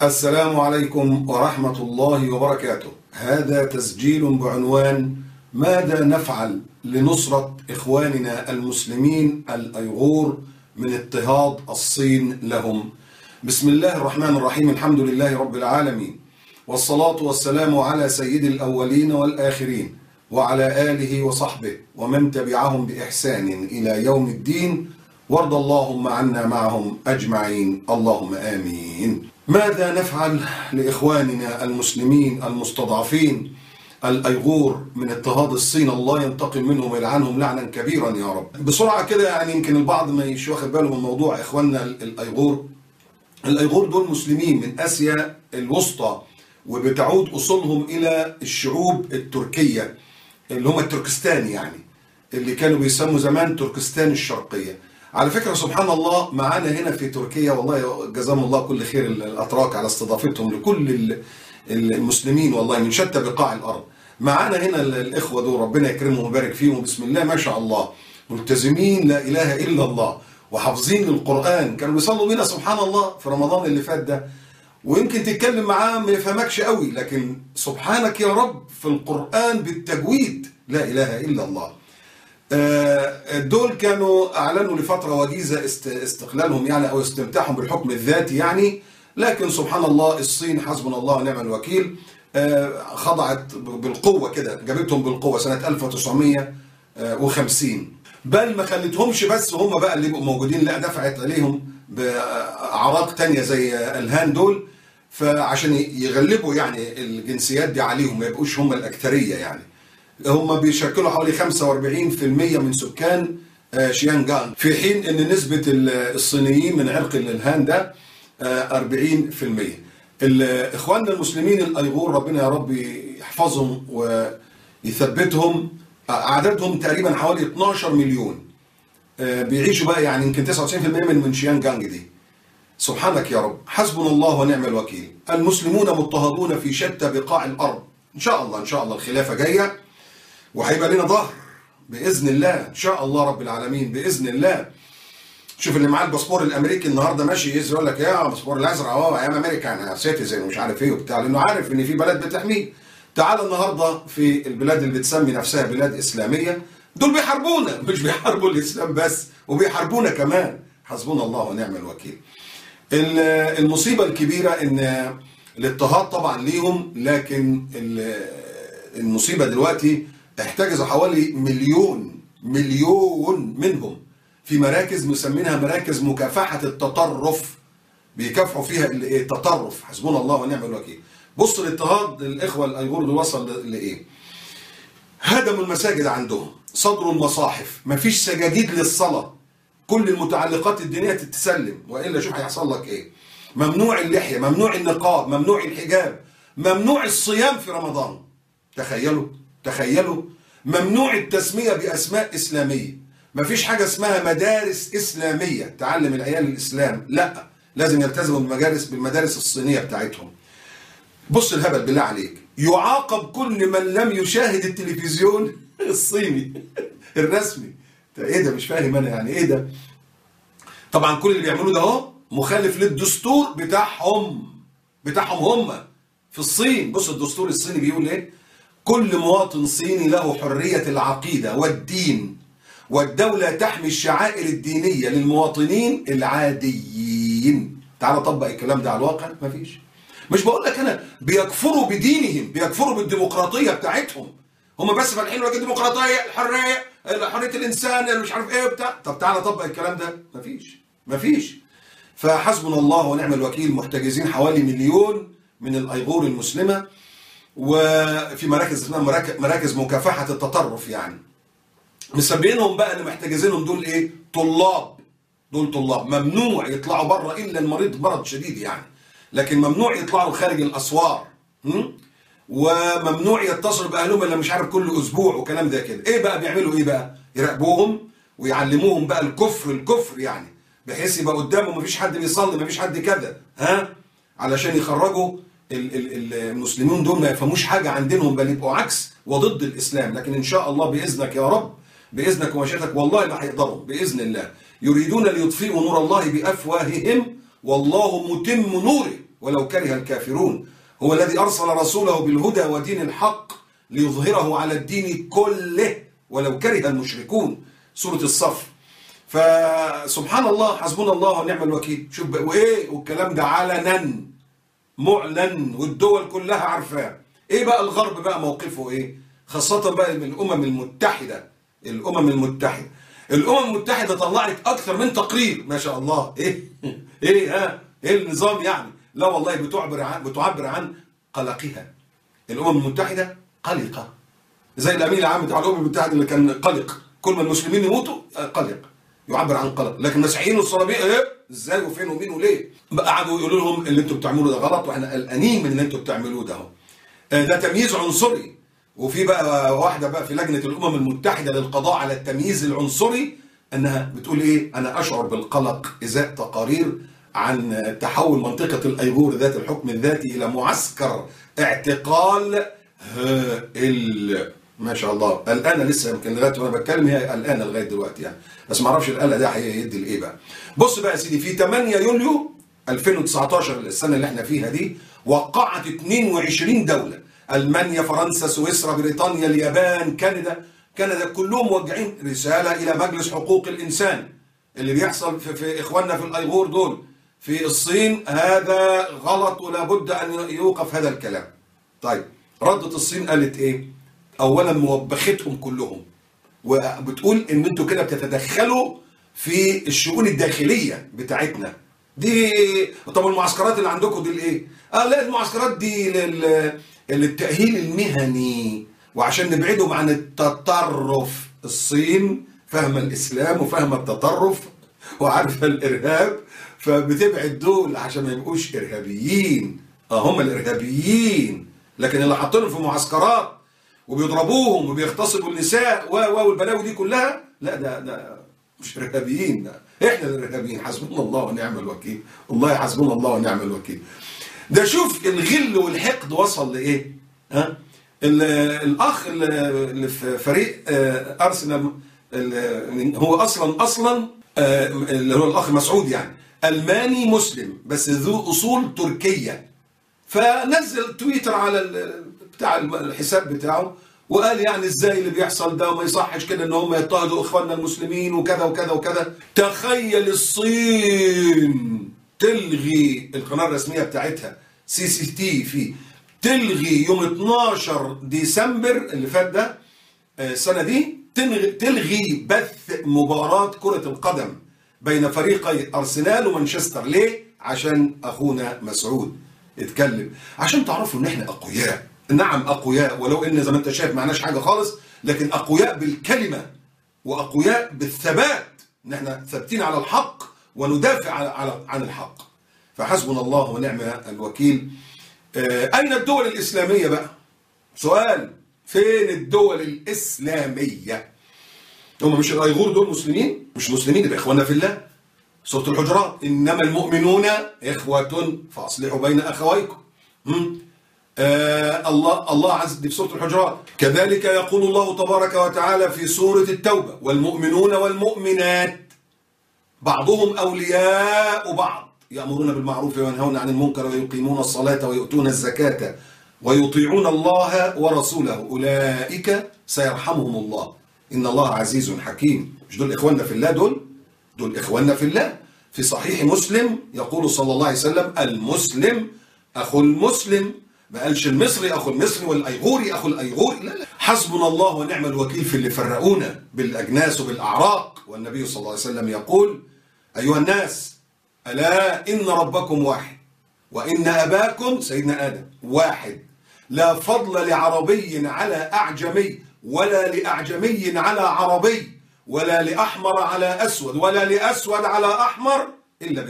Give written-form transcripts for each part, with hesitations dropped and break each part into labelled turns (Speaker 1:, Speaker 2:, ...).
Speaker 1: السلام عليكم ورحمة الله وبركاته. هذا تسجيل بعنوان ماذا نفعل لنصرة إخواننا المسلمين الأيغور من اضطهاد الصين لهم. بسم الله الرحمن الرحيم، الحمد لله رب العالمين، والصلاة والسلام على سيد الأولين والآخرين وعلى آله وصحبه ومن تبعهم بإحسان إلى يوم الدين، وارض اللهم عنا معهم أجمعين، اللهم آمين. ماذا نفعل لإخواننا المسلمين المستضعفين الأيغور من اضطهاد الصين؟ الله ينتقم منهم ويلعنهم لعنا كبيرا يا رب. بسرعة كده، يعني يمكن البعض ما يش واخد باله من موضوع إخواننا الأيغور. الأيغور دول مسلمين من آسيا الوسطى، وبتعود أصولهم إلى الشعوب التركية اللي هم التركستان، يعني اللي كانوا بيسموا زمان تركستان الشرقية. على فكرة سبحان الله، معانا هنا في تركيا والله جزاهم الله كل خير الأتراك على استضافتهم لكل المسلمين والله من شتى بقاع الأرض. معانا هنا الإخوة دول ربنا يكرمهم ويبارك فيهم، بسم الله ما شاء الله، ملتزمين لا إله إلا الله وحافظين القرآن. كانوا بيصلوا بينا سبحان الله في رمضان اللي فات ده، ويمكن تتكلم معاه ما يفهمكش قوي، لكن سبحانك يا رب في القرآن بالتجويد لا إله إلا الله. دول كانوا أعلنوا لفترة وجيزة استقلالهم يعني أو استمتاعهم بالحكم الذاتي يعني، لكن سبحان الله الصين حسبنا الله ونعم الوكيل خضعت بالقوة كده، جابتهم بالقوة سنة 1950، بل ما خلتهمش بس هم بقى اللي يبقوا موجودين، لا دفعت عليهم بأعراق تانية زي الهان دول، فعشان يغلبوا يعني الجنسيات دي عليهم ما يبقوش هم الأكثرية يعني. هم بيشكلوا حوالي 45% من سكان شيانجان، في حين ان نسبة الصينيين من عرق الهان ده 40%. اخواننا المسلمين الايغور ربنا يا رب يحفظهم ويثبتهم، عددهم تقريبا حوالي 12 مليون بيعيشوا بقى، يعني يمكن 99% من شيانجانج دي. سبحانك يا رب، حسبنا الله ونعم الوكيل. المسلمون مضطهدون في شتى بقاع الارض. ان شاء الله ان شاء الله الخلافة جاية وهيبقى لنا ظهر باذن الله ان شاء الله رب العالمين باذن الله. شوف اللي معاه الباسبور الامريكي النهارده ماشي يقول لك يا الباسبور الازرق اهو ايام امريكا انا سيتيزن ومش عارف ايه وبتاع، لانه عارف ان في بلد بتحميه. تعال النهارده في البلاد اللي بتسمي نفسها بلاد اسلاميه، دول بيحاربونا، مش بيحاربوا الاسلام بس وبيحاربونا كمان. حسبنا الله ونعم الوكيل. المصيبه الكبيره ان الاضطهاد طبعا ليهم، لكن المصيبه دلوقتي احتجزوا حوالي مليون منهم في مراكز مسمينها مراكز مكافحة التطرف، بيكافحوا فيها التطرف. حسبنا الله ونعم الوكيل. بص الاضطهاد الإخوة الأيغور دول وصل لإيه؟ هدموا المساجد عندهم، صدروا المصاحف، مفيش سجاجيد للصلاة، كل المتعلقات الدينية تتسلم، وإلا شوف هيحصل لك إيه. ممنوع اللحية، ممنوع النقاب، ممنوع الحجاب، ممنوع الصيام في رمضان. تخيلوا ممنوع التسمية بأسماء إسلامية، مفيش حاجة اسمها مدارس إسلامية تعلم العيال الإسلام، لا لازم يلتزموا بالمدارس الصينية بتاعتهم. بص الهبل بالله عليك، يعاقب كل من لم يشاهد التلفزيون الصيني الرسمي. ايه ده؟ مش فاهم انا يعني ايه ده. طبعا كل اللي بيعملوه ده اهو مخالف للدستور بتاعهم هم في الصين. بص الدستور الصيني بيقول ايه؟ كل مواطن صيني له حرية العقيدة والدين، والدولة تحمي الشعائر الدينية للمواطنين العاديين. تعال طبق الكلام ده على الواقع، مفيش. مش بقول لك انا بيكفروا بدينهم، بيكفروا بالديمقراطية بتاعتهم، هم بس فالحين وجه الديمقراطية، حرية الإنسان اللي مش عارف ايه وبتاع. طب تعال طبق الكلام ده، مفيش. فحسبنا الله ونعم الوكيل. محتجزين حوالي مليون من الأيغور المسلمة، وفي مراكز اسمها مراكز مكافحة التطرف، يعني مسمينهم بقى اللي محتجزينهم دول ايه؟ دول طلاب ممنوع يطلعوا بره الا المريض مرض شديد يعني، لكن ممنوع يطلعوا خارج الاسوار، وممنوع يتصلوا باهلهم الا مش عارف كل اسبوع وكلام ده كده. ايه بقى بيعملوا ايه بقى؟ يراقبوهم ويعلموهم بقى الكفر يعني، بحيث يبقى قدامهم مفيش حد بيصلي، مفيش حد كذا، علشان يخرجوا المسلمين دول ما يفهموش حاجة عن دينهم، بل يبقوا عكس وضد الإسلام. لكن إن شاء الله بإذنك يا رب، بإذنك ومشيئتك والله لا هيقدروا بإذن الله. يريدون ليطفئوا نور الله بأفواههم والله متم نوره ولو كره الكافرون. هو الذي أرسل رسوله بالهدى ودين الحق ليظهره على الدين كله ولو كره المشركون. سورة الصف. فسبحان الله، حسبنا الله ونعم الوكيل. شوف وإيه، والكلام ده علنا معلن والدول كلها عارفاه. إيه بقى الغرب بقى موقفه إيه؟ خاصة بقى من الأمم المتحدة. الأمم المتحدة طلعت أكثر من تقرير، ما شاء الله. إيه إيه النظام يعني؟ لا والله بتعبر عن قلقها. الأمم المتحدة قلقة، زي الأمين العام بتاع الأمم المتحدة اللي كان قلق كل ما المسلمين يموتوا، قلق، يعبر عن قلق. لكن المسيحيين والصليبيين إيه؟ إزاي وفين ومين وليه؟ بقى قعدوا يقولوا لهم اللي أنتوا بتعملوه ده غلط، وإحنا قلقانين من اللي أنتوا بتعملوه ده. ده تمييز عنصري. وفي بقى واحدة بقى في لجنة الأمم المتحدة للقضاء على التمييز العنصري، أنها بتقول إيه؟ أنا أشعر بالقلق إزاء تقارير عن تحول منطقة الأيغور ذات الحكم الذاتي إلى معسكر اعتقال هائل. ما شاء الله. قلقانة لسه، يمكن لغاية وأنا بتكلم هي قلقانة لغاية دلوقتي يعني، بس ما أعرفش القلق ده هيدي لإيه بقى. بص بقى يا سيدي، في 8 يوليو 2019 السنة اللي احنا فيها دي، وقعت 22 دولة، ألمانيا، فرنسا، سويسرا، بريطانيا، اليابان، كندا كلهم موجهين رسالة إلى مجلس حقوق الإنسان. اللي بيحصل في إخواننا في الأيغور دول في الصين هذا غلط، ولا بد أن يوقف هذا الكلام. طيب، ردت الصين قالت إيه؟ أولا موبختهم كلهم، وبتقول إن أنتوا كده بتتدخلوا في الشؤون الداخلية بتاعتنا دي. طب المعسكرات اللي عندكم دي لإيه؟ لا، المعسكرات دي للتأهيل المهني وعشان نبعدهم عن التطرف. الصين فاهمة الإسلام وفاهمة التطرف وعارفة الإرهاب، فبتبعد دول عشان ما يبقوش إرهابيين. هم الإرهابيين، لكن اللي حاطينهم في معسكرات وبيضربوهم وبيغتصبوا النساء والبلاوي دي كلها، لا ده مش إرهابيين، ده إحنا الإرهابيين. حسبنا الله ونعم الوكيل، والله حسبنا الله ونعم الوكيل. ده شوف الغل والحقد وصل لإيه. الأخ اللي في فريق أرسنال، هو أصلا اللي هو الأخ مسعود يعني ألماني مسلم بس ذو أصول تركية، فنزل تويتر على بتاع الحساب بتاعه وقال يعني ازاي اللي بيحصل ده، وما يصحش كده ان هم يضطهدوا اخواننا المسلمين وكذا وكذا وكذا. تخيل الصين تلغي القناة الرسمية بتاعتها CCTV، تلغي يوم 12 ديسمبر اللي فات ده السنة دي، تلغي بث مباراة كرة القدم بين فريقي أرسنال ومانشستر. ليه؟ عشان أخونا مسعود اتكلم، عشان تعرفوا ان احنا أقوياء. نعم أقوياء، ولو ان زي ما انت شايف معناش حاجة خالص، لكن أقوياء بالكلمة وأقوياء بالثبات، ان احنا ثابتين على الحق وندافع عن الحق. فحسبنا الله ونعم الوكيل. أين الدول الإسلامية بقى؟ سؤال، فين الدول الإسلامية؟ هم مش الأيغور دول مسلمين؟ مش مسلمين، يبقى إخوانا في الله. سورة الحجرات، إنما المؤمنون إخوة فأصلحوا بين أخويكم. الله عز وجل في سورة الحجرات. كذلك يقول الله تبارك وتعالى في سورة التوبة، والمؤمنون والمؤمنات بعضهم أولياء بعض يأمرون بالمعروف وينهون عن المنكر ويقيمون الصلاة ويؤتون الزكاة ويطيعون الله ورسوله أولئك سيرحمهم الله إن الله عزيز حكيم. مش دول إخواننا في الله؟ دول إخواننا في الله. في صحيح مسلم يقول صلى الله عليه وسلم المسلم أخو المسلم، ما قالش المصري أخو المصري والأيغوري أخو الأيغوري، لا. حسبنا الله ونعم الوكيل في اللي فرقونا بالأجناس وبالأعراق. والنبي صلى الله عليه وسلم يقول أيها الناس ألا إن ربكم واحد وإن أباكم سيدنا آدم واحد، لا فضل لعربي على أعجمي ولا لأعجمي على عربي ولا لأحمر على أسود ولا لأسود على أحمر إلا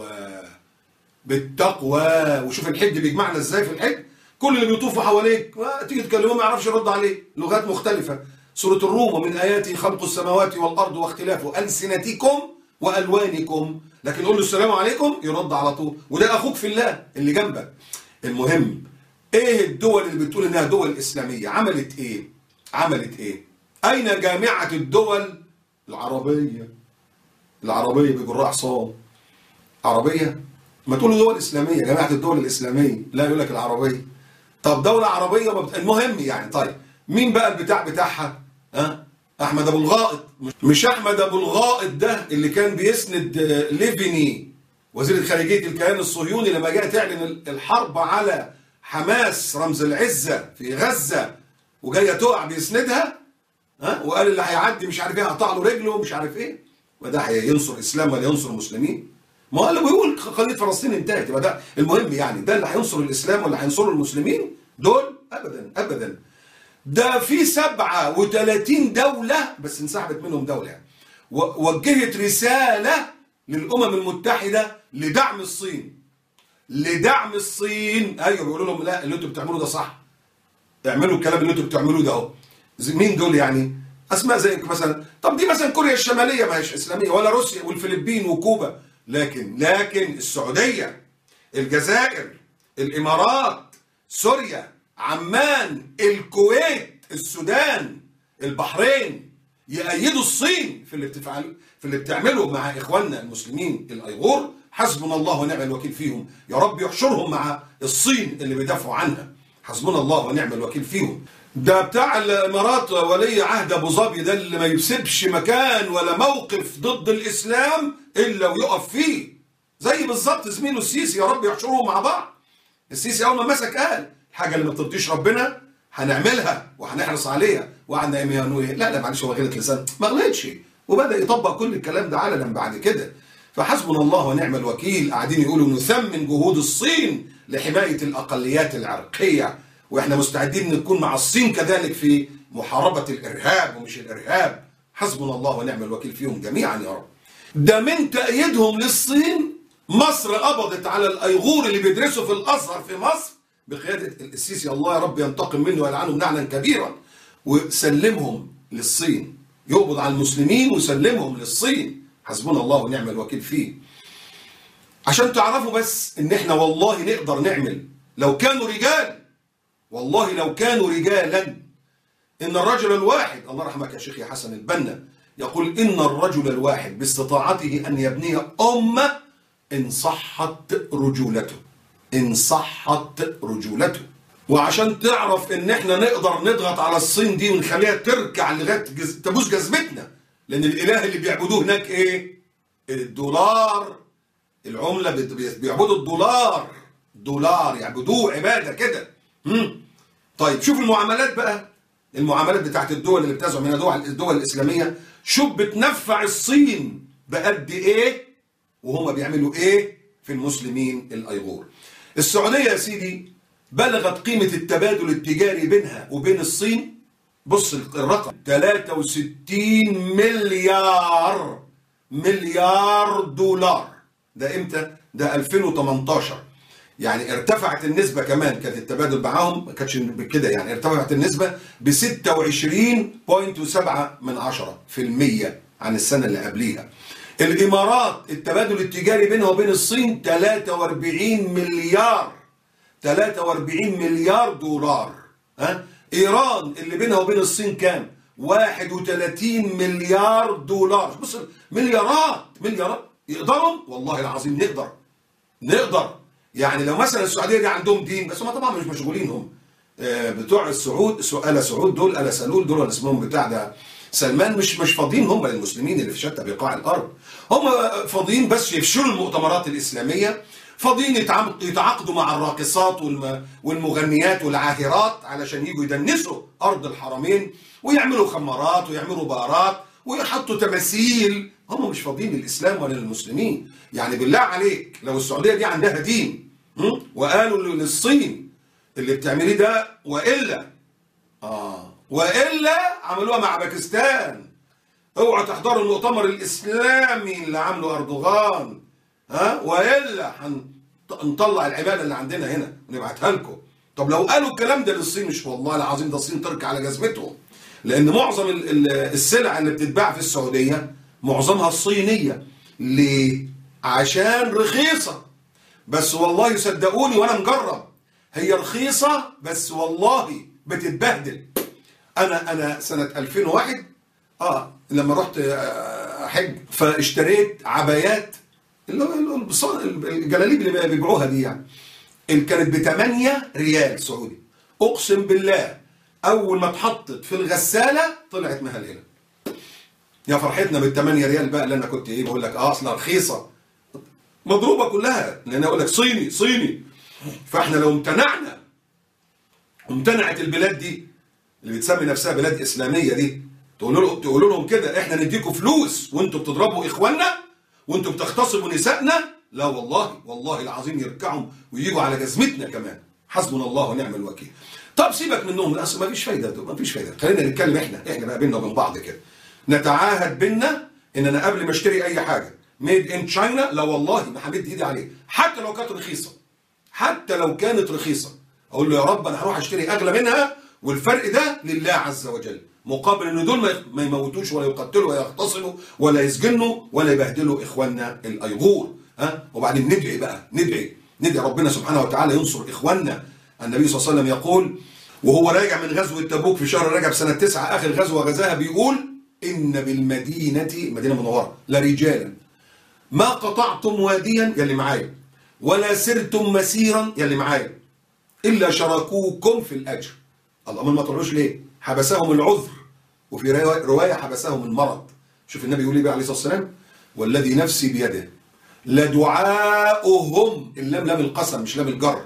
Speaker 1: بالتقوى. وشوف الحج بيجمعنا إزاي في الحج، كل اللي بيطوفوا حواليك تيجي تكلمه ما يعرفش يرد عليه، لغات مختلفة. سورة الروم، ومن آياته خلق السماوات والأرض واختلاف ألسنتكم وألوانكم، لكن قول له السلام عليكم يرد على طول، وده أخوك في الله اللي جنبك. المهم، إيه الدول اللي بتقول إنها دول إسلامية عملت إيه؟ أين جامعة الدول العربية بجراح حصان؟ عربية؟ ما تقولوا دول اسلاميه، جماعه الدول الاسلاميه، لا يقول لك العربيه. طب دوله عربيه المهم يعني. طيب مين بقى البتاع بتاعها؟ احمد ابو الغائط. مش احمد ابو الغائط ده اللي كان بيسند ليفيني وزير خارجيه الكيان الصهيوني لما جاء تعلن الحرب على حماس رمز العزه في غزه وجايه تقع بيسندها؟ وقال اللي هيعدي مش عارف ايه هقطع له رجله مش عارف ايه. وده هينصر اسلام ولا ينصر مسلمين؟ ما هو اللي بيقول قضيه فلسطين انتهت يبقى ده المهم يعني. ده اللي هينصر الاسلام ولا هينصروا المسلمين دول؟ ابدا ابدا. ده في 37 دوله بس انسحبت منهم دوله يعني وجهت رساله للامم المتحده لدعم الصين. لدعم الصين. ايوه بيقولوا لهم لا اللي انتوا بتعملوه ده صح، اعملوا الكلام اللي انتوا بتعملوه ده اهو. مين دول يعني؟ اسماء زي مثلا، طب دي مثلا كوريا الشماليه ما هيش اسلاميه، ولا روسيا والفلبين وكوبا، لكن السعوديه، الجزائر، الامارات، سوريا، عمان، الكويت، السودان، البحرين يأيدوا الصين في اللي بتعمله مع اخواننا المسلمين الايغور. حسبنا الله ونعم الوكيل فيهم، يا رب يحشرهم مع الصين اللي بيدافعوا عنها. حسبنا الله ونعم الوكيل فيهم. ده بتاع الامارات ولي عهد ابو ظبي ده اللي ما يسيبش مكان ولا موقف ضد الاسلام الا ويقف فيه، زي بالظبط زميله السيسي، يا رب يحشرهم مع بعض. السيسي اول ما مسك قال الحاجه اللي ما بترضيش ربنا هنعملها وهنحرص عليها، وقعدنا ايه لا معلش هو غلط لسان، ما غلطش، وبدا يطبق كل الكلام ده علنا بعد كده. فحسبنا الله ونعم الوكيل. قاعدين يقولوا نثمن جهود الصين لحمايه الاقليات العرقيه، واحنا مستعدين نكون مع الصين كذلك في محاربه الارهاب ومش الارهاب. حسبنا الله ونعم الوكيل فيهم جميعا يا رب. ده من تأييدهم للصين مصر قبضت على الايغور اللي بيدرسوا في الازهر في مصر بقياده السيسي، الله يا رب ينتقم منه ويلعنه لعنا كبيرا، وسلمهم للصين. يقبض على المسلمين وسلمهم للصين. حسبنا الله ونعم الوكيل فيه. عشان تعرفوا بس ان احنا والله نقدر نعمل لو كانوا رجال، والله لو كانوا رجالا. ان الرجل الواحد، الله يرحمك يا شيخ يا حسن البنا، يقول ان الرجل الواحد باستطاعته ان يبني امه ان صحت رجولته، ان صحت رجولته. وعشان تعرف ان احنا نقدر نضغط على الصين دي ونخليها تركع لغايه تبوس جزمتنا، لان الاله اللي بيعبدوه هناك ايه؟ الدولار. العمله بيعبدوا الدولار يعبدوه عباده كده. طيب شوف المعاملات بقى، المعاملات بتاعت الدول اللي بتزعم منها الدول الاسلاميه، شوف بتنفع الصين بقد ايه وهم بيعملوا ايه في المسلمين الايغور. السعوديه يا سيدي بلغت قيمه التبادل التجاري بينها وبين الصين، بص الرقم 63 مليار دولار. ده امتى؟ ده 2018. يعني ارتفعت النسبة كمان، كانت التبادل معاهم ما كانتش بكده يعني، ارتفعت النسبة ب 26.7% عن السنة اللي قبليها. الإمارات التبادل التجاري بينها وبين الصين 43 مليار دولار. إيران اللي بينها وبين الصين كام؟ 31 مليار دولار. بص مليارات. يقدروا؟ والله العظيم نقدر. يعني لو مثلا السعوديه دي عندهم دين، بس هم طبعا مش مشغولين، هم بتوع السعود، آل سعود دول، آل سلول دول، ولا اسمهم بتاع ده سلمان، مش فاضيين هم للمسلمين اللي في شتى بقاع الارض. هم فاضيين بس يفشلوا المؤتمرات الاسلاميه، فاضيين يتعاقدوا مع الراقصات والمغنيات والعاهرات علشان يجوا يدنسوا ارض الحرمين ويعملوا خمارات ويعملوا بارات ويحطوا تماثيل. هم مش فاضيين للاسلام ولا للمسلمين. يعني بالله عليك لو السعوديه دي عندها دين وقالوا للصين اللي بتعمليه ده، والا عملوها مع باكستان، اوعوا تحضروا المؤتمر الاسلامي اللي عامله اردوغان، والا هنطلع العباده اللي عندنا هنا ونبعتها لكم. طب لو قالوا الكلام ده للصين، مش والله العظيم ده الصين تركع على جزمتهم، لان معظم السلع اللي بتتباع في السعوديه معظمها الصينيه. ليه؟ عشان رخيصه. بس والله صدقوني وانا مجرب، هي رخيصه بس والله بتتبهدل. انا سنه 2001 لما رحت احج فاشتريت عبايات الجلاليب اللي بيبيعوها دي يعني، اللي كانت ب 8 ريال سعودي. اقسم بالله اول ما اتحطت في الغساله طلعت مهلهله. يا فرحتنا بال 8 ريال بقى، اللي انا كنت بقول لك اصلا رخيصه، مضروبه كلها، لان اقول لك صيني صيني. فاحنا لو امتنعت البلاد دي اللي بتسمي نفسها بلاد اسلاميه دي، تقولوا لهم كده احنا نديكم فلوس وانتم بتضربوا اخواننا وانتم بتغتصبوا نسائنا، لا والله العظيم يركعوا ويجوا على جزمتنا كمان. حسبنا الله ونعم الوكيل. طب سيبك منهم، الاصل ما فيش فايده. خلينا نتكلم احنا بقى بينا وبين بعض كده، نتعاهد بينا ان انا قبل ما اشتري اي حاجه ميد ان تشاينا، لا والله ما همد ايدي عليه، حتى لو كانت رخيصه، اقول له يا رب انا هروح اشتري اغلى منها والفرق ده لله عز وجل، مقابل ان دول ما يموتوش ولا يقتلوا ولا يغتصبوا ولا يسجنوا ولا يبهدلوا اخواننا الايغور. وبعدين ندعي ربنا سبحانه وتعالى ينصر اخواننا. النبي صلى الله عليه وسلم يقول وهو راجع من غزوه تبوك في شهر رجب سنه 9، اخر غزوه غزاها، بيقول ان بالمدينه، المدينه المنوره، لرجالا ما قطعتم واديا، يلي معايا، ولا سرتم مسيرا، يلي معايا، الا شاركوكم في الاجر. الله، ما طلعوش ليه؟ حبسهم العذر، وفي روايه حبسهم المرض. شوف النبي يقول ايه بقى عليه الصلاه والسلام: والذي نفسي بيده لدعاؤهم، اللام لام القسم مش لام الجر،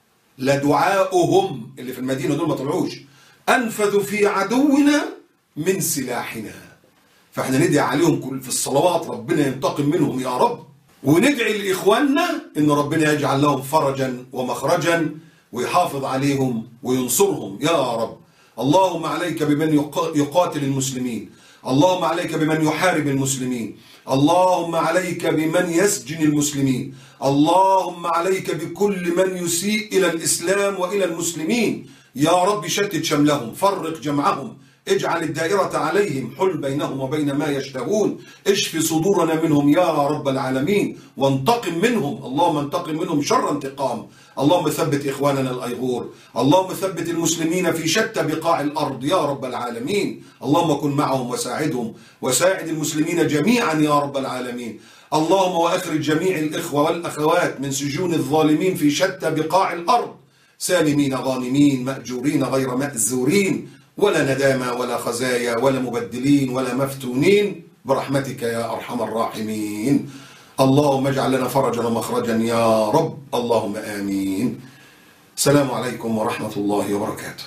Speaker 1: لدعاؤهم اللي في المدينه دول ما طلعوش، انفذ في عدونا من سلاحنا. فاحنا ندعي عليهم في الصلوات ربنا ينتقم منهم يا رب، وندعي لاخواننا ان ربنا يجعل لهم فرجا ومخرجا ويحافظ عليهم وينصرهم يا رب. اللهم عليك بمن يقاتل المسلمين، اللهم عليك بمن يحارب المسلمين، اللهم عليك بمن يسجن المسلمين، اللهم عليك بكل من يسيء إلى الإسلام وإلى المسلمين يا رب. شتت شملهم، فرق جمعهم، اجعل الدائرة عليهم، حل بينهم وبين ما يشتهون، اشف صدورنا منهم يا رب العالمين، وانتقم منهم، اللهم انتقم منهم شر انتقام. اللهم ثبت إخواننا الأيغور، اللهم ثبت المسلمين في شتى بقاع الأرض يا رب العالمين، اللهم كن معهم وساعدهم، وساعد المسلمين جميعا يا رب العالمين. اللهم وأخرج جميع الإخوة والأخوات من سجون الظالمين في شتى بقاع الأرض، سالمين غانمين مأجورين غير مأزورين، ولا ندامة ولا خزايا ولا مبدلين ولا مفتونين، برحمتك يا أرحم الراحمين. اللهم اجعل لنا فرجا ومخرجا يا رب، اللهم آمين. السلام عليكم ورحمة الله وبركاته.